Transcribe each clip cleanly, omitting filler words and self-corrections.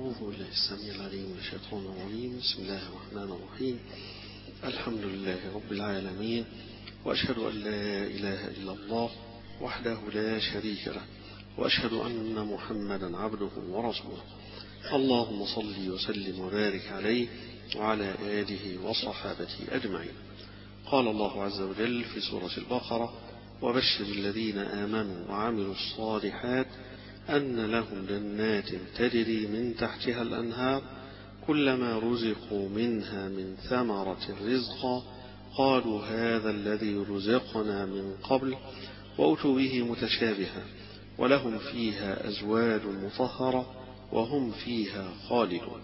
أعوذ بالله السميع العليم من الشيطان الرجيم. بسم الله الرحمن الرحيم. الحمد لله رب العالمين، وأشهد أن لا إله إلا الله وحده لا شريك له، وأشهد أن محمدا عبده ورسوله. اللهم صل وسلم وبارك عليه وعلى آله وصحابته أجمعين. قال الله عز وجل في سورة البقرة: وبشر الذين آمنوا وعملوا الصالحات أن لهم جنات تجري من تحتها الأنهار كلما رزقوا منها من ثمرة رزقا قالوا هذا الذي رزقنا من قبل وأتوا به متشابها ولهم فيها أزواج مطهرة وهم فيها خالدون.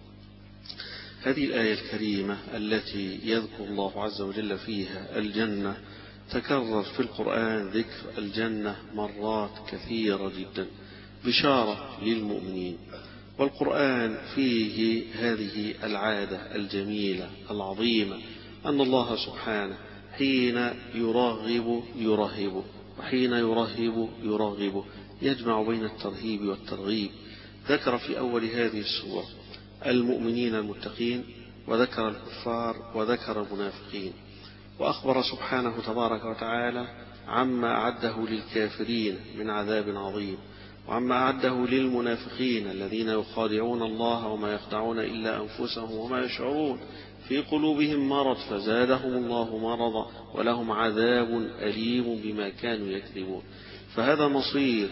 هذه الآية الكريمة التي يذكر الله عز وجل فيها الجنة، تكرر في القرآن ذكر الجنة مرات كثيرة جدا، بشارة للمؤمنين. والقرآن فيه هذه العادة الجميلة العظيمة أن الله سبحانه حين يرغب يرهب، وحين يرهب يرغب، يجمع بين الترهيب والترغيب. ذكر في أول هذه السورة المؤمنين المتقين، وذكر الكفار، وذكر المنافقين، وأخبر سبحانه تبارك وتعالى عما أعده للكافرين من عذاب عظيم، وعما أعده للمنافقين الذين يخادعون الله وما يخدعون إلا أنفسهم وما يشعرون، في قلوبهم مرض فزادهم الله مرضا ولهم عذاب أليم بما كانوا يكذبون. فهذا مصير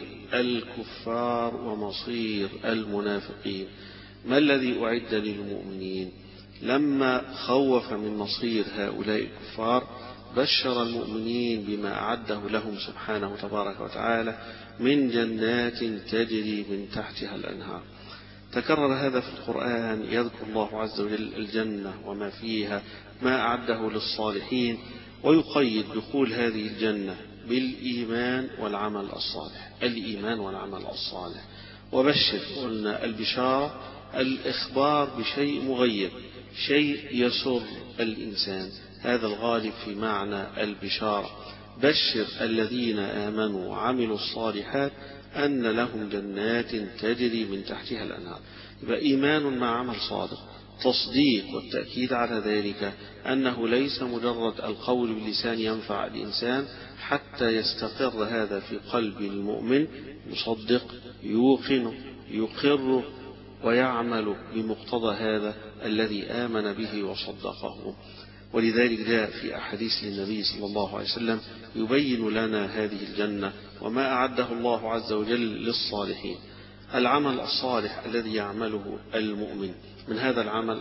الكفار ومصير المنافقين. ما الذي أعد للمؤمنين؟ لما خوف من مصير هؤلاء الكفار بشر المؤمنين بما أعده لهم سبحانه تبارك وتعالى من جنات تجري من تحتها الأنهار. تكرر هذا في القرآن، يذكر الله عز وجل الجنة وما فيها، ما أعده للصالحين، ويقيد دخول هذه الجنة بالإيمان والعمل الصالح، الإيمان والعمل الصالح. وبشر، قلنا البشارة الإخبار بشيء مغير، شيء يسر الإنسان، هذا الغالب في معنى البشارة. بشر الذين آمنوا وعملوا الصالحات أن لهم جنات تجري من تحتها الأنهار. يبقى إيمان مع عمل صادق، تصديق والتأكيد على ذلك أنه ليس مجرد القول باللسان ينفع الإنسان، حتى يستقر هذا في قلب المؤمن، يصدق، يوقن، يقر، ويعمل بمقتضى هذا الذي آمن به وصدقه. ولذلك جاء في أحاديث للنبي صلى الله عليه وسلم يبين لنا هذه الجنة وما أعده الله عز وجل للصالحين. العمل الصالح الذي يعمله المؤمن، من هذا العمل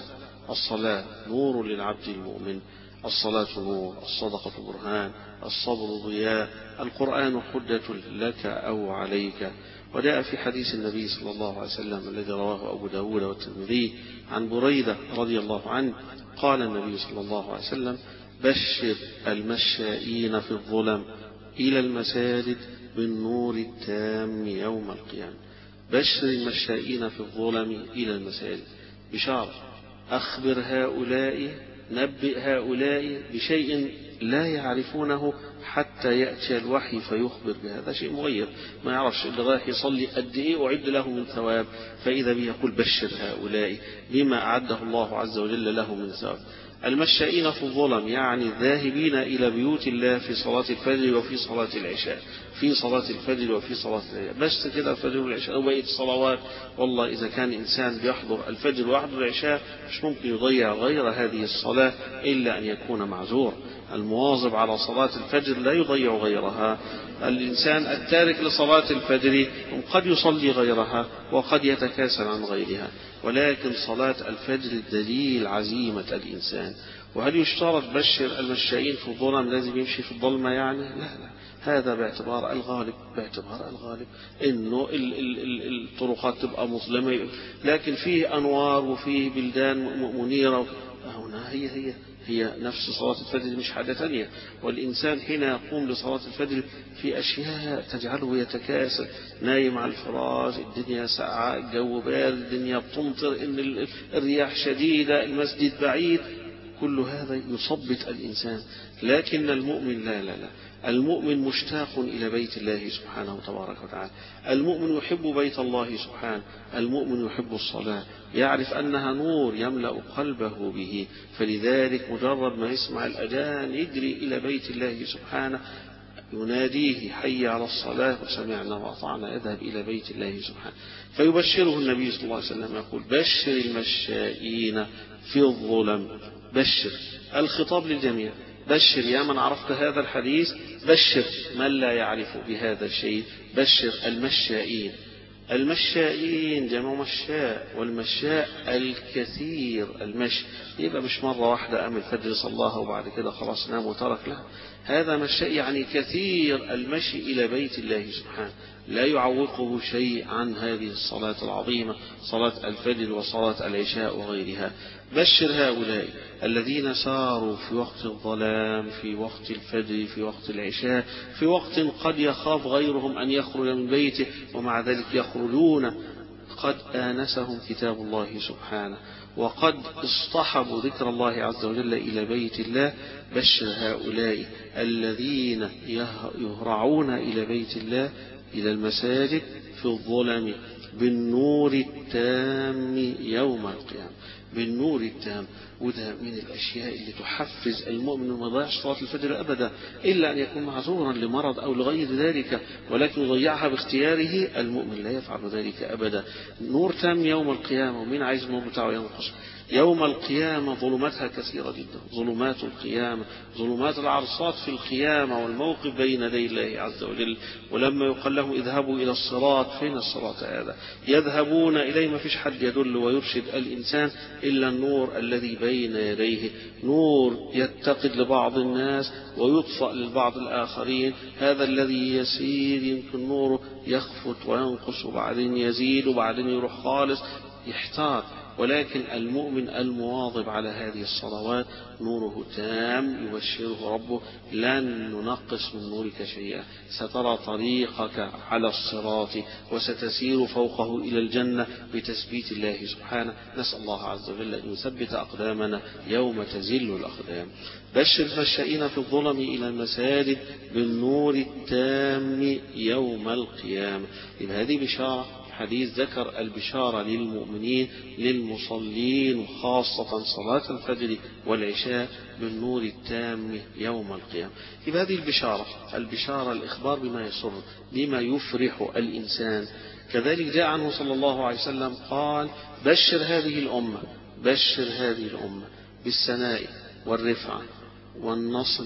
الصلاة نور للعبد المؤمن، الصلاة نور، الصدقة برهان، الصبر ضياء، القرآن حجة لك أو عليك. وجاء في حديث النبي صلى الله عليه وسلم الذي رواه أبو داود والترمذي عن بريدة رضي الله عنه قال النبي صلى الله عليه وسلم: بشر المشائين في الظلم إلى المساجد بالنور التام يوم القيامة. بشر المشائين في الظلم إلى المساجد، بشارة، أخبر هؤلاء، نبئ هؤلاء بشيء لا يعرفونه حتى يأتي الوحي فيخبر بهذا. شيء مغير، ما يعرفش اللي رايح يصلي قد إيه أعد له من ثواب، فإذا به يقول بشر هؤلاء بما أعده الله عز وجل له من ثواب. المشائين في الظلم يعني الذاهبين إلى بيوت الله في صلاة الفجر وفي صلاة العشاء، في صلاة الفجر وفي صلاة العشاء، بس كده الفجر والعشاء وبقية الصلوات. والله إذا كان إنسان بيحضر الفجر ويحضر العشاء مش ممكن يضيع غير هذه الصلاة إلا أن يكون معذور. المواظب على صلاة الفجر لا يضيع غيرها. الإنسان التارك لصلاة الفجر قد يصلي غيرها وقد يتكاسل عن غيرها، ولكن صلاة الفجر دليل عزيمة الإنسان. وهل يشترط بشر المشائين في الظلم لازم يمشي في الظلمة يعني؟ لا، هذا باعتبار الغالب، إنه الطرقات تبقى مظلمة، لكن فيه أنوار وفيه بلدان منيرة. هنا هي نفس صلاة الفجر، مش حاجة ثانية. والإنسان حين يقوم لصلاة الفجر في أشياء تجعله يتكاسل، نايم على الفراش، الدنيا ساقعة، الجو بارد، الدنيا بتمطر، إن الرياح شديدة، المسجد بعيد، كل هذا يصبت الإنسان. لكن المؤمن لا، المؤمن مشتاق إلى بيت الله سبحانه تبارك وتعالى، المؤمن يحب بيت الله سبحانه، المؤمن يحب الصلاة، يعرف أنها نور يملأ قلبه به، فلذلك مجرد ما يسمع الأذان يجري إلى بيت الله سبحانه يناديه حي على الصلاة وسمعنا وأطعنا، يذهب إلى بيت الله سبحانه. فيبشره النبي صلى الله عليه وسلم يقول بشر المشائين في الظلم. بشر، الخطاب للجميع، بشر يا من عرفت هذا الحديث، بشر من لا يعرف بهذا الشيء، بشر المشائين. المشائين جمع مشاء، والمشاء الكثير المشي، يبقى مش مرة واحدة قام الفجر صلاها وبعد كده خلاص نام وترك، لا، هذا مشاء يعني كثير المشي إلى بيت الله سبحانه، لا يعوقه شيء عن هذه الصلاة العظيمة، صلاة الفجر وصلاة العشاء وغيرها. بشر هؤلاء الذين ساروا في وقت الظلام، في وقت الفجر، في وقت العشاء، في وقت قد يخاف غيرهم أن يخرج من بيته ومع ذلك يخرجون، قد آنسهم كتاب الله سبحانه وقد اصطحبوا ذكر الله عز وجل إلى بيت الله. بشر هؤلاء الذين يهرعون إلى بيت الله، إلى المساجد في الظلم بالنور التام يوم القيامة، بالنور التام. وده من الأشياء اللي تحفز المؤمن وما يضيعش صلاة الفجر أبدا، إلا أن يكون معذورا لمرض أو لغير ذلك، ولكن يضيعها باختياره. المؤمن لا يفعل ذلك أبدا. نور تام يوم القيامة، ومين عايز النور بتاعه ينقص؟ يوم القيامة ظلماتها كثيرة جدا، ظلمات القيامة، ظلمات العرصات في القيامة والموقف بين يدي الله عز وجل. ولما يقال لهم اذهبوا إلى الصراط، فين الصراط هذا؟ يذهبون إليه، ما فيش حد يدل ويرشد الإنسان إلا النور الذي بين يديه، نور يتقد لبعض الناس ويطفأ للبعض الآخرين. هذا الذي يسير يمكن نوره يخفت وينقص وبعدين يزيد وبعدين يروح خالص، يحتار. ولكن المؤمن المواظب على هذه الصلوات نوره تام، يبشره ربه لن ننقص من نورك شيئا، سترى طريقك على الصراط وستسير فوقه إلى الجنة بتثبيت الله سبحانه. نسأل الله عز وجل أن يثبت أقدامنا يوم تزل الأقدام. بشر المشائين في الظلم إلى المساجد بالنور التام يوم القيامة. يبقى هذه بشارة، حديث ذكر البشارة للمؤمنين للمصلين، خاصة صلاة الفجر والعشاء بالنور التام يوم القيامة. يبقى هذه البشارة الإخبار بما يسر، بما يفرح الإنسان. كذلك جاء عنه صلى الله عليه وسلم قال بشر هذه الأمة بالسناء والرفعة والنصر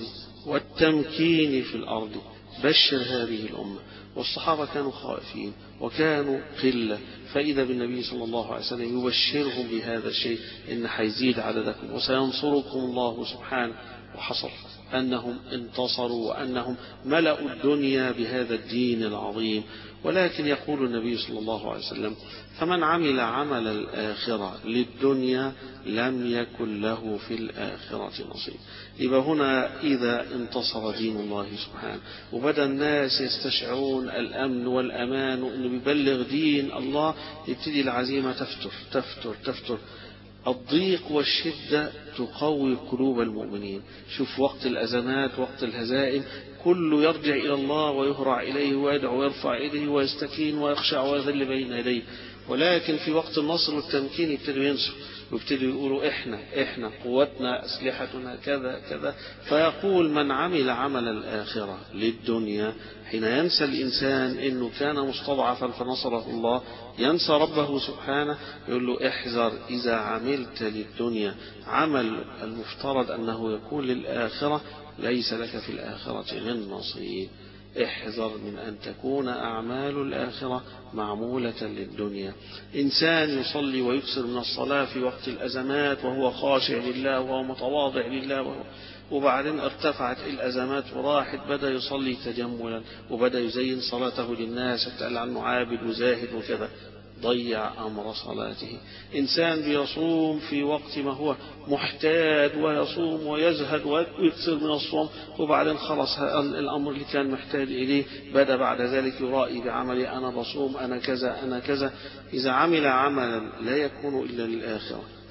والتمكين في الأرض. بشر هذه الأمة. والصحابة كانوا خائفين وكانوا قلة، فإذا بالنبي صلى الله عليه وسلم يبشرهم بهذا الشيء، إن حيزيد عددكم وسينصركم الله سبحانه. وحصل أنهم انتصروا وأنهم ملأوا الدنيا بهذا الدين العظيم. ولكن يقول النبي صلى الله عليه وسلم فمن عمل عمل الآخرة للدنيا لم يكن له في الآخرة نصيب. يبقى هنا إذا انتصر دين الله سبحانه وبدأ الناس يستشعرون الأمن والأمان وأنه بيبلغ دين الله، يبتدي العزيمة تفتر. الضيق والشدة تقوي قلوب المؤمنين. شوف وقت الأزمات، وقت الهزائم، كله يرجع إلى الله ويهرع إليه ويدعو ويرفع يده ويستكين ويخشع ويذل بين يديه. ولكن في وقت النصر والتمكين يبتدوا ينسوا ويبتدوا يقولوا إحنا قوتنا أسلحتنا كذا كذا. فيقول من عمل عمل الآخرة للدنيا، حين ينسى الإنسان إنه كان مستضعفا فنصره الله، ينسى ربه سبحانه، يقول له احذر إذا عملت للدنيا عمل المفترض أنه يكون للآخرة، ليس لك في الآخرة من نصيب. احذر من أن تكون أعمال الآخرة معمولة للدنيا. إنسان يصلي ويكثر من الصلاة في وقت الأزمات وهو خاشع لله وهو متواضع لله، وبعدين ارتفعت الأزمات وراحت، بدأ يصلي تجملا وبدأ يزين صلاته للناس وتقال عنه عابد وزاهد وكذا، ضيع أمر صلاته. إنسان بيصوم في وقت ما هو محتاج ويصوم ويزهد ويكثر من الصوم، وبعدين خلص الأمر اللي كان محتاج إليه بدأ بعد ذلك يرائي بعمله، أنا بصوم، أنا كذا أنا كذا. إذا عمل عملا لا يكون إلا للآخرة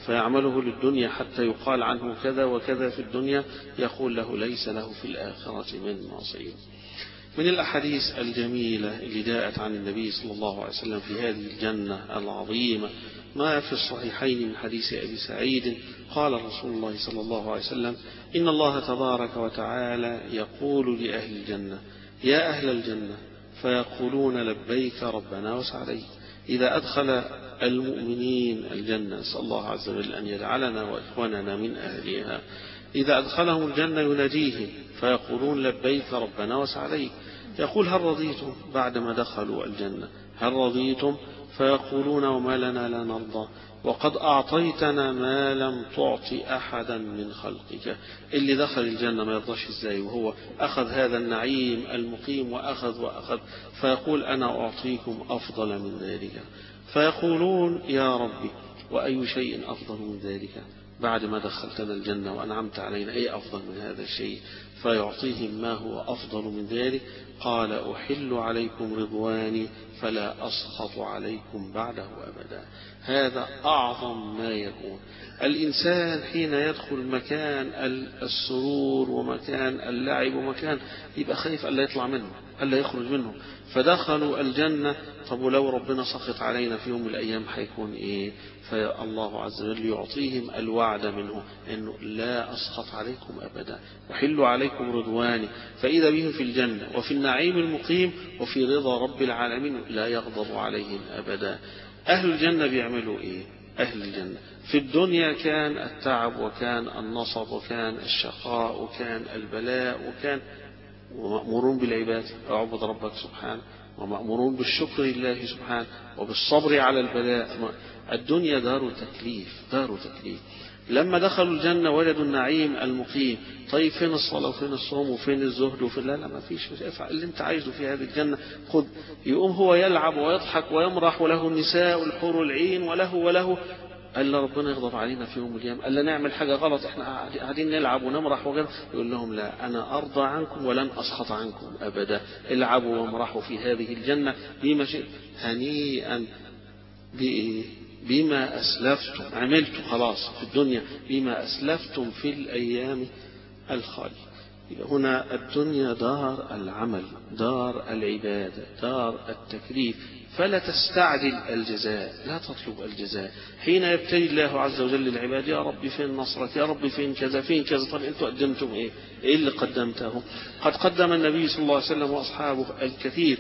فيعمله للدنيا حتى يقال عنه كذا وكذا في الدنيا، يقول له ليس له في الآخرة من نصيب. من الأحاديث الجميلة اللي جاءت عن النبي صلى الله عليه وسلم في هذه الجنة العظيمة ما في الصحيحين من حديث أبي سعيد قال رسول الله صلى الله عليه وسلم: إن الله تبارك وتعالى يقول لأهل الجنة: يا أهل الجنة، فيقولون لبيك ربنا وسعديك. إذا أدخل المؤمنين الجنة، نسأل الله عز وجل أن يجعلنا وإخواننا من أهلها، إذا أدخلهم الجنة يناديهم فيقولون لبيك ربنا وسعديك. يقول: هل رضيتم؟ بعدما دخلوا الجنة: هل رضيتم؟ فيقولون: وما لنا لا نرضى، وقد أعطيتنا ما لم تعط أحدا من خلقك. اللي دخل الجنة ما يرضاش إزاي وهو أخذ هذا النعيم المقيم وأخذ. فيقول: أنا أعطيكم أفضل من ذلك. فيقولون: يا ربي، وأي شيء أفضل من ذلك؟ بعد ما دخلتنا الجنة وأنعمت علينا، أي أفضل من هذا الشيء؟ فيعطيهم ما هو أفضل من ذلك. قال: أحل عليكم رضواني فلا أسخط عليكم بعده أبدا. هذا أعظم ما يكون. الإنسان حين يدخل مكان السرور ومكان اللعب ومكان يبقى خايف ألا يطلع منه، ألا يخرج منه. فدخلوا الجنة، طب ولو ربنا سخط علينا في يوم من الأيام هيكون إيه؟ فالله عز وجل يعطيهم الوعد منه أنه لا أسخط عليكم أبدا، أحل عليكم رضواني. فإذا بهم في الجنة وفي النعيم المقيم وفي رضا رب العالمين لا يغضب عليهم أبدا. أهل الجنة بيعملوا إيه؟ أهل الجنة في الدنيا كان التعب وكان النصب وكان الشقاء وكان البلاء وكان ومأمورون بالعبادة، اعبد ربك سبحانه، ومأمورون بالشكر لله سبحانه وبالصبر على البلاء. الدنيا دار تكليف. لما دخلوا الجنة وجدوا النعيم المقيم. طيب فين الصلاة وفين الصوم وفين الزهد وفين؟ لا ما فيش. افعل اللي انت عايزه في هذه الجنة، خذ. يقوم هو يلعب ويضحك ويمرح وله النساء والحور العين وله ألا ربنا يغضب علينا في يوم القيامة؟ ألا نعمل حاجة غلط احنا قاعدين نلعب ونمرح وكذا؟ يقول لهم: لا، أنا أرضى عنكم ولن أسخط عنكم أبدا. العبوا وامرحوا في هذه الجنة بما شئت، هنيئا بما أسلفتم، عملتوا خلاص في الدنيا بما أسلفتم في الأيام الخالية. هنا الدنيا دار العمل، دار العبادة، دار التكليف. فلا تستعجل الجزاء، لا تطلب الجزاء. حين يبتلي الله عز وجل العباد: يا رب فين نصرك؟ يا رب فين كذا فين كذا؟ طب انتوا قدمتم ايه؟ ايه اللي قدمته؟ قد قدم النبي صلى الله عليه وسلم واصحابه الكثير،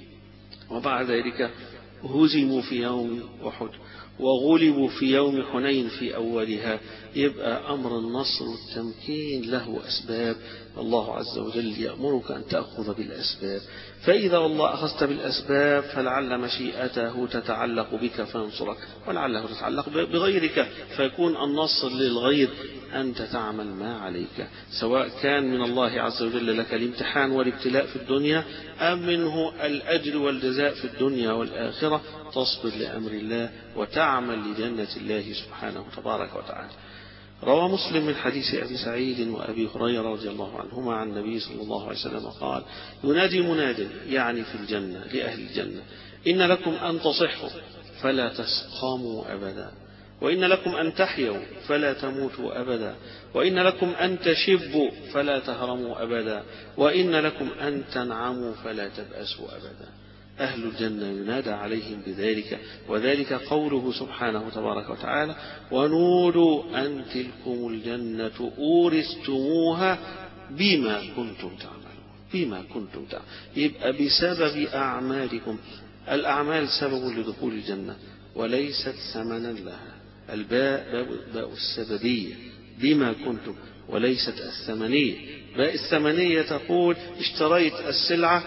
وبعد ذلك هزموا في يوم أحد وغلبوا في يوم حنين في أولها. يبقى أمر النصر والتمكين له أسباب، الله عز وجل يأمرك أن تأخذ بالأسباب. فإذا والله أخذت بالأسباب فلعل مشيئته تتعلق بك فينصرك، ولعله تتعلق بغيرك فيكون النصر للغير. أنت تعمل ما عليك، سواء كان من الله عز وجل لك الامتحان والابتلاء في الدنيا أم منه الأجر والجزاء في الدنيا والآخرة. تصبر لأمر الله وتعمل لجنة الله سبحانه تبارك وتعالى. روى مسلم من حديث أبي سعيد وأبي هريرة رضي الله عنهما عن النبي صلى الله عليه وسلم قال: ينادي مناد، يعني في الجنة لأهل الجنة: إن لكم أن تصحوا فلا تسقموا أبدا، وإن لكم أن تحيوا فلا تموتوا أبدا، وإن لكم أن تشبوا فلا تهرموا أبدا، وإن لكم أن تنعموا فلا تبأسوا أبدا. أهل الجنة ينادى عليهم بذلك، وذلك قوله سبحانه تبارك وتعالى: ونودوا أن تلكم الجنة أورثتموها بما كنتم تعملون. يبقى بسبب أعمالكم. الأعمال سبب لدخول الجنة وليست ثمنا لها. الباء باء السببية، بما كنتم، وليست الثمنية. باء الثمنية تقول: اشتريت السلعة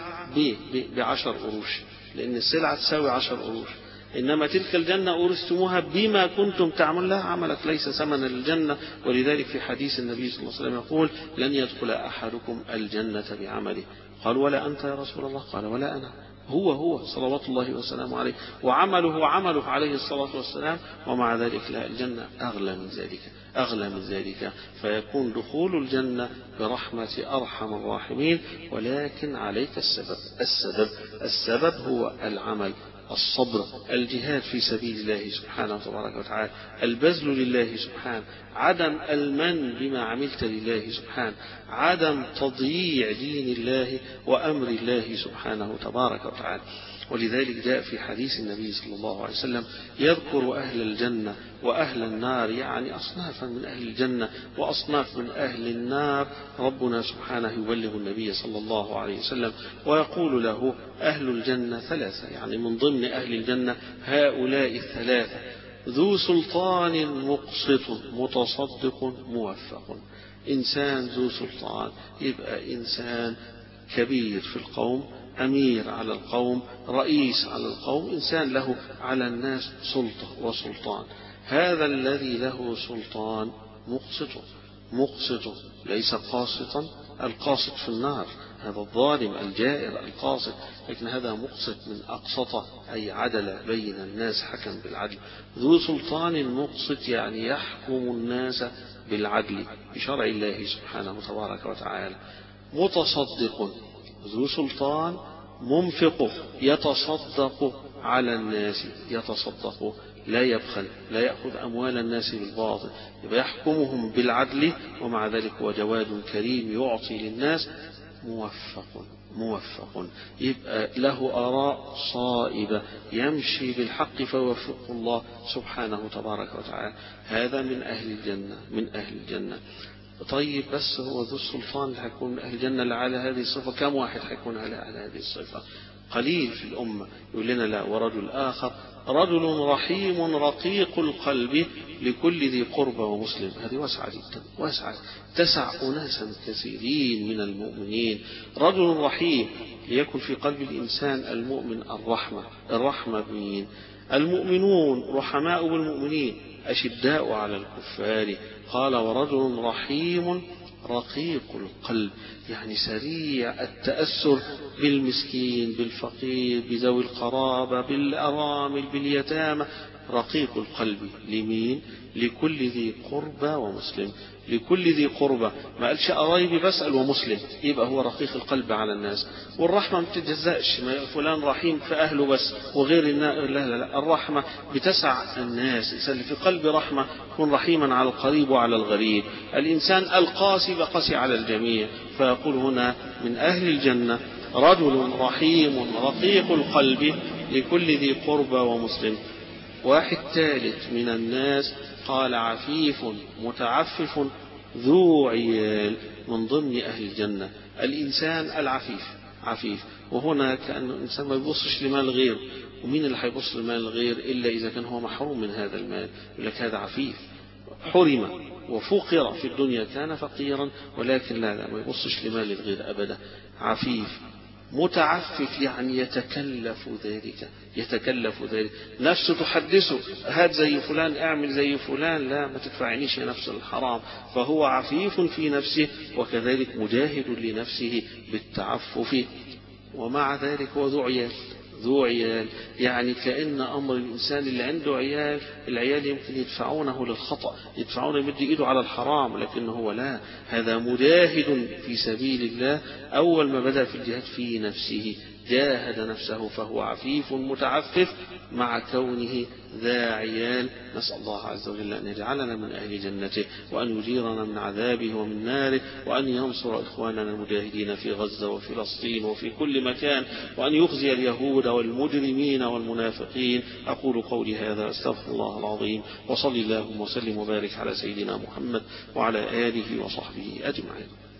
ب10 قروش، لأن السلعة تساوي 10 قروش. إنما تلك الجنة أورثتموها بما كنتم تعملون، لها عملك ليس ثمنا للجنة. ولذلك في حديث النبي صلى الله عليه وسلم يقول: لن يدخل أحدكم الجنة بعمله. قال: ولا أنت يا رسول الله؟ قال: ولا أنا. هو صلوات الله وسلامه عليه، وعمله عليه الصلاة والسلام، ومع ذلك لا، الجنة أغلى من ذلك. فيكون دخول الجنة برحمة أرحم الراحمين، ولكن عليك السبب هو العمل. الصبر، الجهاد في سبيل الله سبحانه تبارك وتعالى، البذل لله سبحانه، عدم المن بما عملت لله سبحانه، عدم تضييع دين الله وأمر الله سبحانه تبارك وتعالى. ولذلك جاء في حديث النبي صلى الله عليه وسلم يذكر أهل الجنة وأهل النار، يعني أصنافا من أهل الجنة وأصناف من أهل النار. ربنا سبحانه يبلغ النبي صلى الله عليه وسلم ويقول له أهل الجنة ثلاثة، يعني من ضمن أهل الجنة هؤلاء الثلاثة: ذو سلطان مقسط متصدق موفق. إنسان ذو سلطان يبقى إنسان كبير في القوم، أمير على القوم، رئيس على القوم، إنسان له على الناس سلطة وسلطان. هذا الذي له سلطان مقسط ليس قاسطا، القاسط في النار هذا الظالم الجائر القاسط، لكن هذا مقسط من أقسط أي عدل بين الناس، حكم بالعدل. ذو سلطان مقسط يعني يحكم الناس بالعدل بشرع الله سبحانه تبارك وتعالى. متصدق ذو سلطان منفق يتصدق على الناس، يتصدق لا يبخل، لا يأخذ أموال الناس بالباطل، يبقى يحكمهم بالعدل، ومع ذلك هو جواد كريم يعطي للناس. موفق يبقى له آراء صائبة، يمشي بالحق فيوفقه الله سبحانه تبارك وتعالى. هذا من أهل الجنة. طيب بس هو ذو السلطان اللي هيكون من أهل الجنة اللي على هذه الصفة، كم واحد هيكون على هذه الصفة؟ قليل في الأمة. يقول لنا لا. ورجل آخر رجل رحيم رقيق القلب لكل ذي قربى ومسلم. هذه واسعة جدا، واسعة تسع أناسا كثيرين من المؤمنين. رجل رحيم ليكن في قلب الإنسان المؤمن الرحمة بمين؟ المؤمنون رحماء بالمؤمنين أشداء على الكفار. قال ورجل رحيم رقيق القلب، يعني سريع التأثر بالمسكين بالفقير بذوي القرابة بالأرامل باليتامى. رقيق القلب لمين؟ لكل ذي قربى ومسلم. لكل ذي قربى، ما قالش قرايبي بسأل ومسلم، يبقى هو رقيق القلب على الناس. والرحمة ما بتتجزأش فلان رحيم في أهله بس وغير لا، الرحمة بتسع الناس. اللي في قلب رحمة يكون رحيما على القريب وعلى الغريب. الإنسان القاسي بقسي على الجميع. فيقول هنا من أهل الجنة رجل رحيم رقيق القلب لكل ذي قربى ومسلم. واحد ثالث من الناس قال عفيف متعفف ذو عيال، من ضمن أهل الجنة الإنسان العفيف عفيف. وهنا كأن الإنسان ما يبصش لمال غير، ومين اللي هيبص لمال الغير إلا إذا كان هو محروم من هذا المال؟ يقول لك هذا عفيف، حرم وفقر في الدنيا، كان فقيرا ولكن لا ما يبصش لمال الغير أبدا. عفيف متعفف يعني يتكلف ذلك، نفسه تحدثه هات زي فلان اعمل زي فلان، لا ما تدفعنيش يا نفس الحرام. فهو عفيف في نفسه وكذلك مجاهد لنفسه بالتعفف. ومع ذلك هو ذو عيال، يعني كأن أمر الإنسان اللي عنده عيال، العيال يمكن يدفعونه للخطأ، يدفعونه يمد إيده على الحرام، لكن هو لا، هذا مجاهد في سبيل الله. أول ما بدأ في الجهاد في نفسه جاهد نفسه، فهو عفيف متعفف مع كونه ذا عيال. نسأل الله عز وجل أن يجعلنا من أهل جنته، وأن يجيرنا من عذابه ومن ناره، وأن ينصر إخواننا المجاهدين في غزة وفلسطين وفي كل مكان، وأن يخزي اليهود والمجرمين والمنافقين. أقول قولي هذا أستغفر الله العظيم، وصلي اللهم وسلم وبارك على سيدنا محمد وعلى آله وصحبه أجمعين.